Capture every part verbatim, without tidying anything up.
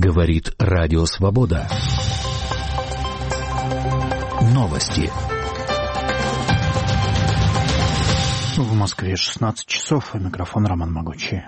Говорит Радио Свобода. Новости. В Москве шестнадцать часов, и микрофон Роман Могучий.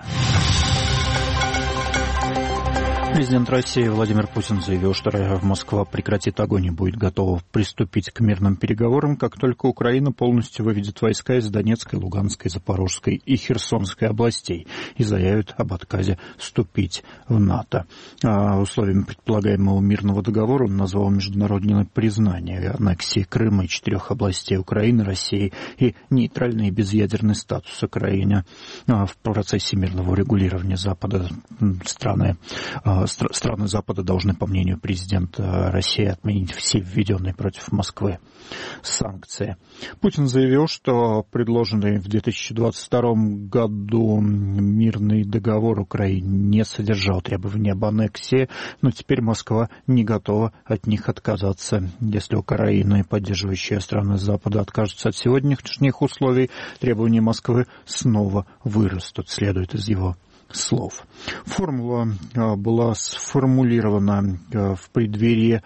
Президент России Владимир Путин заявил, что Москва прекратит огонь и будет готова приступить к мирным переговорам, как только Украина полностью выведет войска из Донецкой, Луганской, Запорожской и Херсонской областей и заявит об отказе вступить в НАТО. А условиями предполагаемого мирного договора он назвал международное признание аннексии Крыма и четырех областей Украины, России и нейтральный и безъядерный статус Украины. А в процессе мирного урегулирования Запада страны Страны Запада должны, по мнению президента России, отменить все введенные против Москвы санкции. Путин заявил, что предложенный в две тысячи двадцать втором году мирный договор Украине не содержал требований об аннексии, но теперь Москва не готова от них отказаться. Если Украина и поддерживающие страны Запада откажутся от сегодняшних условий, требования Москвы снова вырастут, следует из его слов. Формула была сформулирована в преддверии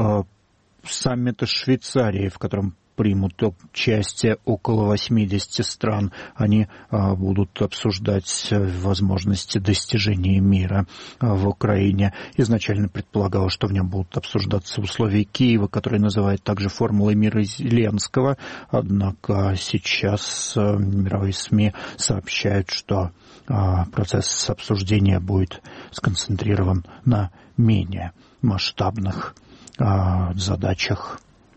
саммита Швейцарии, в котором примут участие около восьмидесяти стран. Они будут обсуждать возможности достижения мира в Украине. Изначально предполагалось, что в нем будут обсуждаться условия Киева, которые называют также формулой мира Зеленского. Однако сейчас мировые СМИ сообщают, что процесс обсуждения будет сконцентрирован на менее масштабных задачах.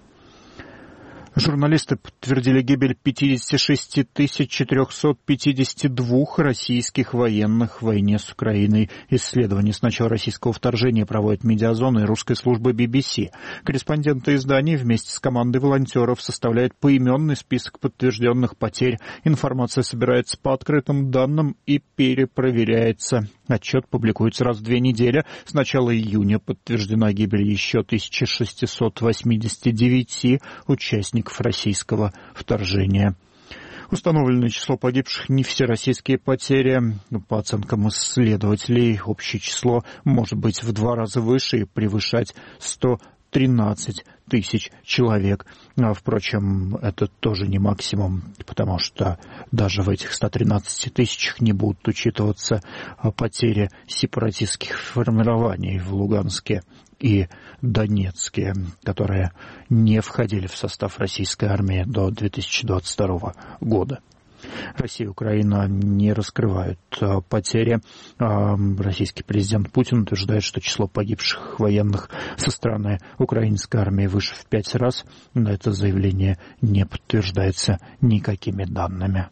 Журналисты подтвердили гибель пятьдесят шесть тысяч четыреста пятьдесят два российских военных в войне с Украиной. Исследование с начала российского вторжения проводит медиазона и русской службы би би си. Корреспонденты изданий вместе с командой волонтеров составляют поименный список подтвержденных потерь. Информация собирается по открытым данным и перепроверяется. Отчет публикуется раз в две недели. С начала июня подтверждена гибель еще тысяча шестьсот восемьдесят девять участников российского вторжения. Установленное число погибших не все российские потери. По оценкам исследователей, общее число может быть в два раза выше и превышать сто тринадцать тысяч человек. Впрочем, это тоже не максимум, потому что даже в этих ста тринадцати тысячах не будут учитываться потери сепаратистских формирований в Луганске и Донецке, которые не входили в состав российской армии до две тысячи двадцать второго года. Россия и Украина не раскрывают потери. Российский президент Путин утверждает, что число погибших военных со стороны украинской армии выше в пять раз, но это заявление не подтверждается никакими данными.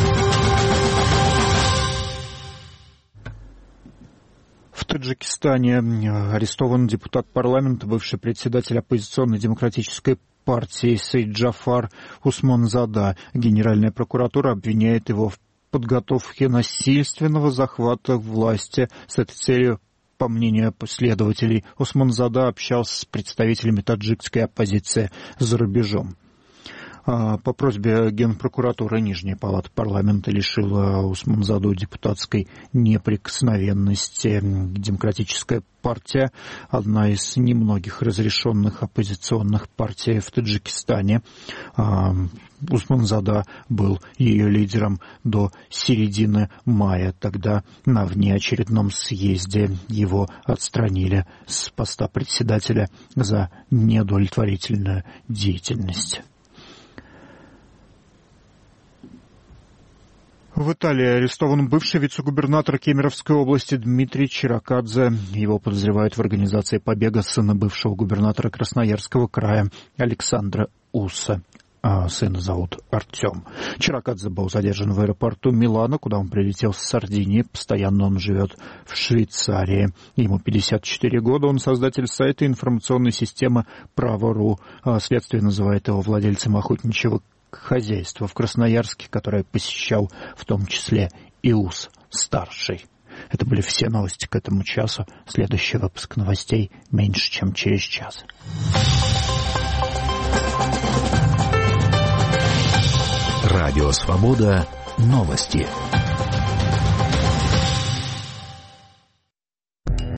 В Таджикистане арестован депутат парламента, бывший председатель оппозиционной демократической партии Сейд Джафар Усманзада. Генеральная прокуратура обвиняет его в подготовке насильственного захвата власти. С этой целью, по мнению следователей, Усманзада общался с представителями таджикской оппозиции за рубежом. По просьбе Генпрокуратуры Нижняя палата парламента лишила Усманзаду депутатской неприкосновенности. Демократическая партия – одна из немногих разрешенных оппозиционных партий в Таджикистане. Усманзада был ее лидером до середины мая. Тогда на внеочередном съезде его отстранили с поста председателя за неудовлетворительную деятельность. В Италии арестован бывший вице-губернатор Кемеровской области Дмитрий Чиракадзе. Его подозревают в организации побега сына бывшего губернатора Красноярского края Александра Усса. А сына зовут Артем. Чиракадзе был задержан в аэропорту Милана, куда он прилетел с Сардинии. Постоянно он живет в Швейцарии. Ему пятьдесят четыре года. Он создатель сайта информационной системы «Право.ру». Следствие называет его владельцем охотничьего хозяйства в Красноярске, которое посещал в том числе и Ус-старший. Это были все новости к этому часу. Следующий выпуск новостей меньше, чем через час. Радио Свобода. Новости.